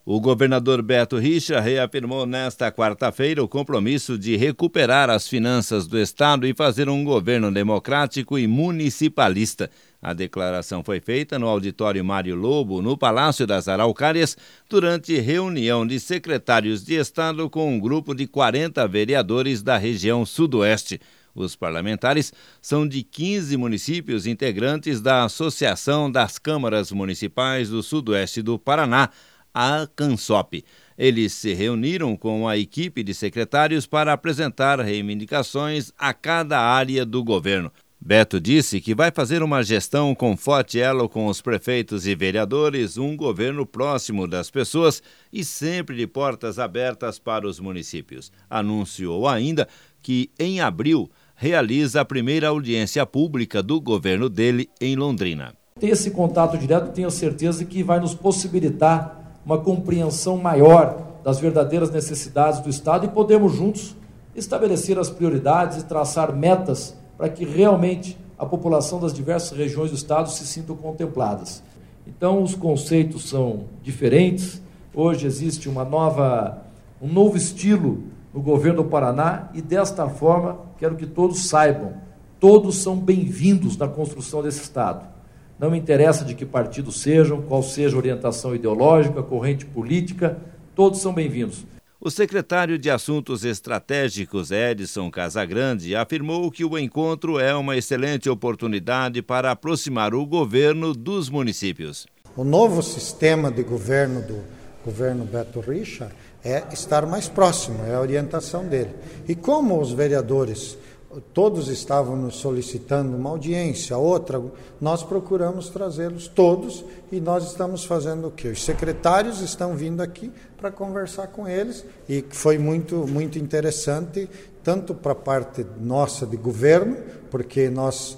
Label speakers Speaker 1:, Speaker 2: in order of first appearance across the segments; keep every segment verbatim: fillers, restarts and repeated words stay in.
Speaker 1: O governador Beto Richa reafirmou nesta quarta-feira o compromisso de recuperar as finanças do estado e fazer um governo democrático e municipalista. A declaração foi feita no auditório Mário Lobo, no Palácio das Araucárias, durante reunião de secretários de estado com um grupo de quarenta vereadores da região sudoeste. Os parlamentares são de quinze municípios integrantes da Associação das Câmaras Municipais do Sudoeste do Paraná, a ACANSOP. Eles se reuniram com a equipe de secretários para apresentar reivindicações a cada área do governo. Beto disse que vai fazer uma gestão com forte elo com os prefeitos e vereadores, um governo próximo das pessoas e sempre de portas abertas para os municípios. Anunciou ainda que, em abril, realiza a primeira audiência pública do governo dele em Londrina.
Speaker 2: Ter esse contato direto, tenho certeza que vai nos possibilitar uma compreensão maior das verdadeiras necessidades do Estado e podemos juntos estabelecer as prioridades e traçar metas para que realmente a população das diversas regiões do Estado se sintam contempladas. Então, os conceitos são diferentes. Hoje existe uma nova, um novo estilo no governo do Paraná e, desta forma, quero que todos saibam, todos são bem-vindos na construção desse Estado. Não me interessa de que partido sejam, qual seja a orientação ideológica, corrente política, todos são bem-vindos.
Speaker 1: O secretário de Assuntos Estratégicos, Edson Casagrande, afirmou que o encontro é uma excelente oportunidade para aproximar o governo dos municípios.
Speaker 3: O novo sistema de governo do governo Beto Richa é estar mais próximo, é a orientação dele. E como os vereadores todos estavam nos solicitando uma audiência, outra, nós procuramos trazê-los todos e nós estamos fazendo o quê? Os secretários estão vindo aqui para conversar com eles e foi muito, muito interessante, tanto para a parte nossa de governo, porque nós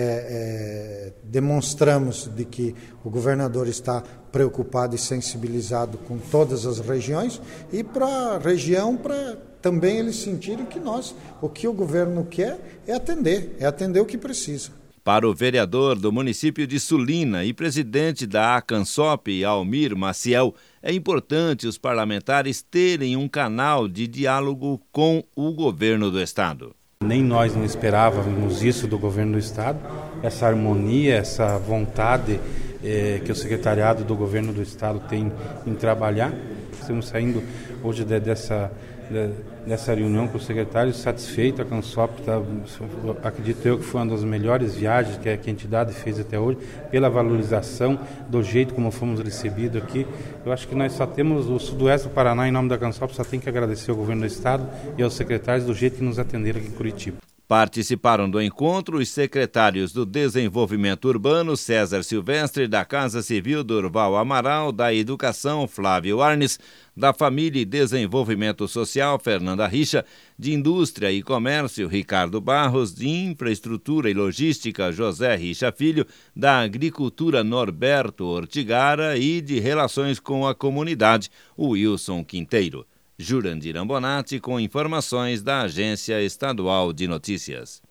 Speaker 3: é, é, demonstramos de que o governador está preocupado e sensibilizado com todas as regiões e para a região, para também eles sentirem que nós, o que o governo quer é atender, é atender o que precisa.
Speaker 1: Para o vereador do município de Sulina e presidente da ACANSOP, Almir Maciel, é importante os parlamentares terem um canal de diálogo com o governo do estado.
Speaker 4: Nem nós não esperávamos isso do governo do estado, essa harmonia, essa vontade eh, que o secretariado do governo do estado tem em trabalhar. Estamos saindo hoje de, dessa... nessa reunião com o secretário, satisfeito. A ACANSOP, tá, acredito eu que foi uma das melhores viagens que a, que a entidade fez até hoje, pela valorização do jeito como fomos recebidos aqui. Eu acho que nós só temos, o Sudoeste do Paraná, em nome da ACANSOP, só tem que agradecer ao governo do estado e aos secretários do jeito que nos atenderam aqui em Curitiba.
Speaker 1: Participaram do encontro os secretários do Desenvolvimento Urbano, César Silvestre, da Casa Civil, Durval Amaral, da Educação, Flávio Arnes, da Família e Desenvolvimento Social, Fernanda Richa, de Indústria e Comércio, Ricardo Barros, de Infraestrutura e Logística, José Richa Filho, da Agricultura, Norberto Ortigara e de Relações com a Comunidade, Wilson Quinteiro. Jurandir Ambonati com informações da Agência Estadual de Notícias.